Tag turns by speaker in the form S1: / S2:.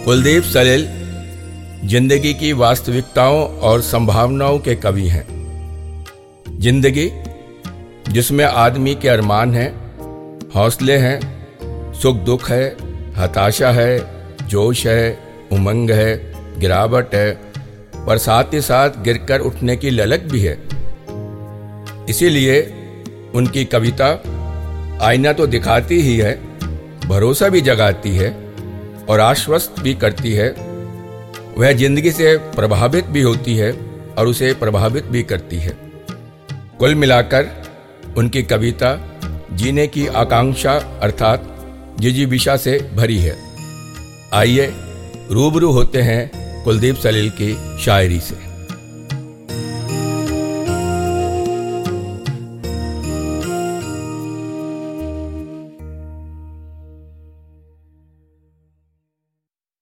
S1: कुलदीप सलील जिंदगी की वास्तविकताओं और संभावनाओं के कवि हैं। जिंदगी जिसमें आदमी के अरमान हैं, हौसले हैं, सुख दुख है, हताशा है, जोश है, उमंग है, गिरावट है, पर साथ ही साथ गिरकर उठने की ललक भी है। इसीलिए उनकी कविता आईना तो दिखाती ही है, भरोसा भी जगाती है और आश्वस्त भी करती है। वह जिंदगी से प्रभावित भी होती है और उसे प्रभावित भी करती है। कुल मिलाकर उनकी कविता जीने की आकांक्षा अर्थात जिजीविषा से भरी है। आइए रूबरू होते हैं कुलदीप सलील की शायरी से।